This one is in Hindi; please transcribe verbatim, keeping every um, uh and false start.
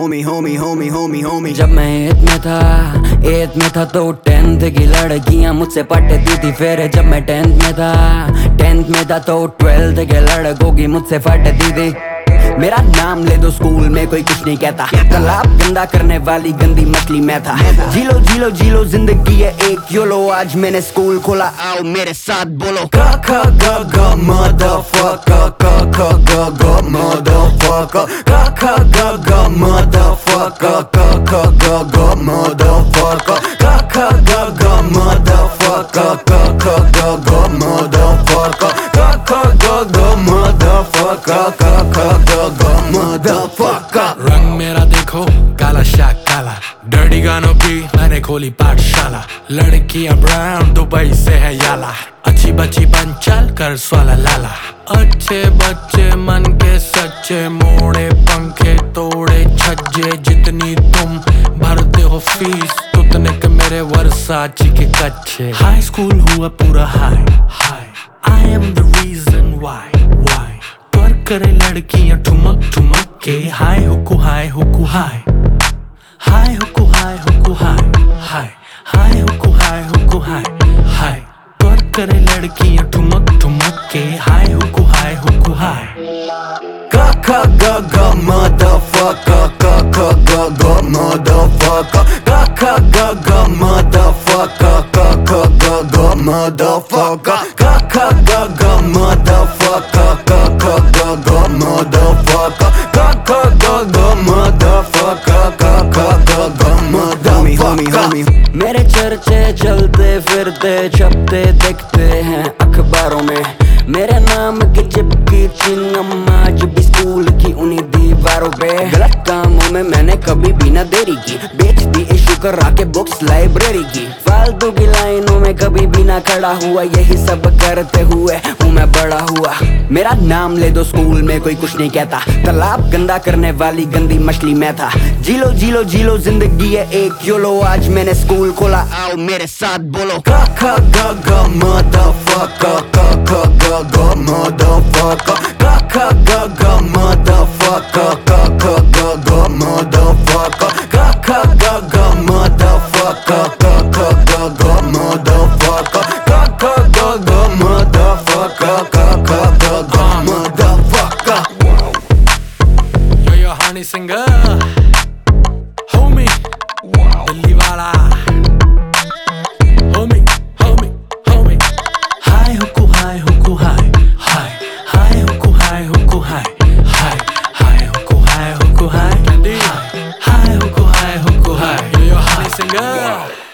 होमी होमी होमी होमी होमी। जब मैं एथ में था एथ में था तो टेंथ की लड़कियां मुझसे पटती थी। फिर जब मैं टेंथ में था टेंथ में था तो ट्वेल्थ के लड़कों की मुझसे फटती थी। मेरा नाम ले दो स्कूल में कोई कुछ नहीं कहता। तालाब गंदा करने वाली गंदी मछली मैं था। जीलो जीलो जीलो जिंदगी है एक योलो। आज मैंने स्कूल खोला, आओ मेरे साथ बोलो। क ख ग घ motherfucker, क ख ग घ motherfucker, क ख ग घ motherfucker, क ख ग घ motherfucker, क ख ग घ motherfucker, क ख ग घ motherfucker, क ख ग घ motherfucker, क ख ग घ motherfucker। रंग मेरा देखो काला शाह काला, डर्टी गानों की मैंने खोली पाठशाला। लड़कियां ब्राउन दुबई से है याला, अच्छी बच्ची बन चल कर स्वाला लाला। अच्छे बच्चे मन के सच्चे, मोड़े पंखे तोड़े छज्जे। जितनी तुम भरते हो फीस उतने के मेरे वर्साची के कच्चे। हाई स्कूल हुआ पूरा हाई हाई, I am the reason why why. पर करे लड़कियां ठुमक ठुमक के, हाय हुकू हाय हुकू हाय हाय हुकू हाय हुकू हाय हाय हाय हुकू हाय हुकू हाय हाय। पर करे लड़कियां ठुमक ठुमक के, हाय हुकू हाय हुकू हाय। क ख ग घ motherfucker, क ख ग घ motherfucker, क ख ग घ motherfucker, क ख ग घ motherfucker, क ख ग घ motherfucker, क ख ग घ motherfucker, क ख ग घ motherfucker, क ख ग घ motherfucker। मेरे चर्चे चलते फिरते छपते दिखते हैं अखबारों में। मेरे नाम की चिपकी चिन्ह आज भी स्कूल की उन्हीं दीवारों पे। गलत कामों में मैंने कभी भी न देरी की, बेच दी इशू करा के बुक्स लाइब्रेरी की। फालतू की लाइनों में कभी भी ना खड़ा हुआ, यही सब करते हुए हूँ मैं बड़ा हुआ। मेरा नाम ले दो स्कूल में कोई कुछ नहीं कहता। तालाब गंदा करने वाली गंदी मछली मैं था। जीलो जीलो जीलो जिंदगी है एक योलो। आज मैंने स्कूल खोला, आओ मेरे साथ बोलो। क ख ग घ motherfucker, क ख ग घ motherfucker, क ख ग घ motherfucker, क ख ग घ motherfucker, क ख ग घ motherfucker, क ख ग घ motherfucker, क ख ग घ motherfucker, क ख ग घ motherfucker। Yo yo honey singer, homie, Delhi वाला, homie, homie, homie। हाय हुकू हाय हुकू हाय हाय हाय हुकू हाय हुकू हाय हाय हाय हुकू हाय हुकू हाय हाय हुकू हाय हुकू हाय। Yo yo honey singer।